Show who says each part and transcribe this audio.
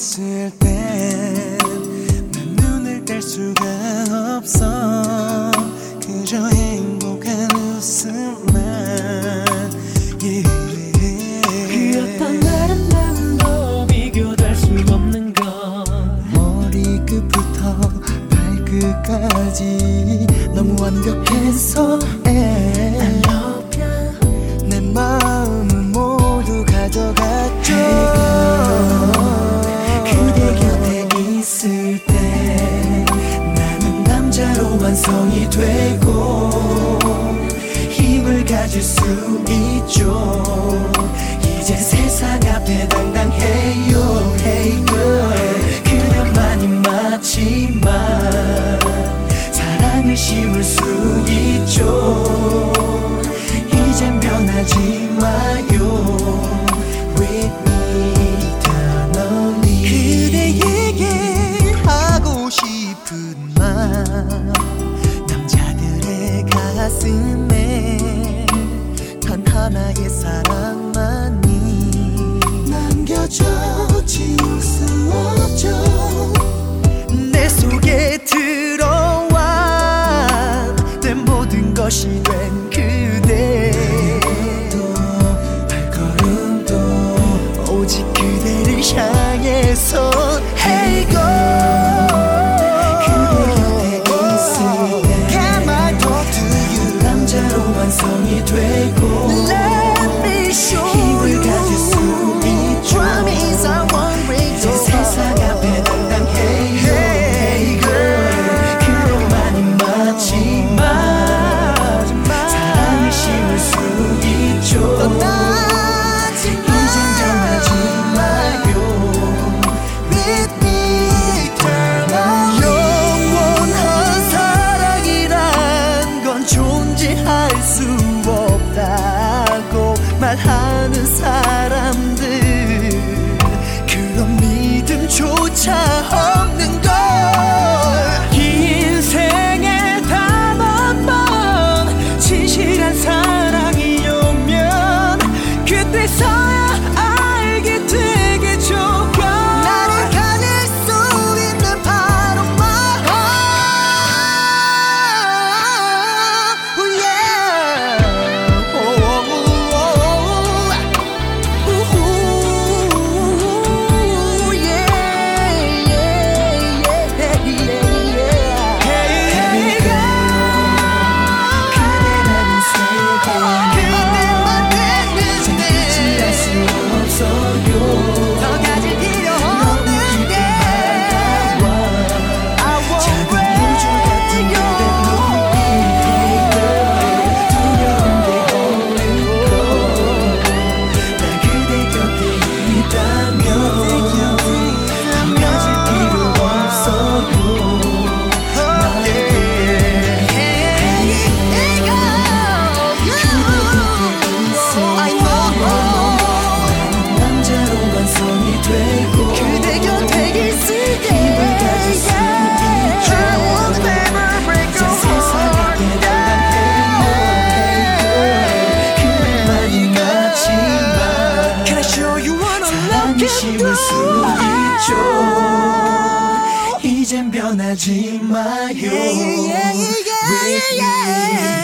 Speaker 1: 있을 땐 난 눈을 뗄 수가 없어. 그저 행복한 웃음만.
Speaker 2: 그 어떤 다른 남도 비교될 수 없는 것.
Speaker 1: 머리끝부터 발끝까지 너무 완벽해서
Speaker 2: I love you.
Speaker 1: 내 마음을 모두 가져갔죠. 그대 곁에 있을 때 나는 남자로 완성이 되고 힘을 가질 수 있죠. 이제 세상 앞에 당당해요. Hey girl, 그녀만이 맞지만 사랑을 심을 수 있죠. 이젠 변하지 마요. With me eternally. 그대에게 하고 싶은 말, 남자들의 가슴에 단 하나의 사랑만이 남겨져 지울 수 없죠. 내 속에 들어와 내 모든 것이 된 그대. 발걸음도 오직 그대를 향해서. Hey girl, 그대 곁에 있을 때 Can I talk to you? 남자로 완성이 되고 Let me show 힘을 가질 수 있죠. Promise I won't break your heart. 세상 앞에 당당해요. Hey girl, 그녀만이 맞지만 사랑을 심을 수 있죠. 이젠 변하지 마요. With me eternally. 영원한 사랑이란 건 존재할 수 없다고 말하는 사람들, 그런 믿음조차 없는 걸. 인생에 단 한 번 진실한 사랑이 오면 그때서야 알게 되겠죠. 나를 가질 수 있는 바로 my heart. Oh yeah. Oh, oh, oh, oh. Ooh, yeah, yeah, yeah, yeah. Hey girl, 그대라는 세계 그대만 되는데 지할 수 없어요. 더 가질 필요 없는 게 작은 우주 같은 그대 눈빛. 두려운 게 없는 걸. 나 그대 곁에 있다면 가질 필요 없어요. 남자로 완성이 되고 그대 곁에 있을 때 힘을 가질 수 있죠. 세상 앞에 당당해요. 그대만이 맞지만 사랑을 심을 수 있죠. 이젠 변하지 마요. With me.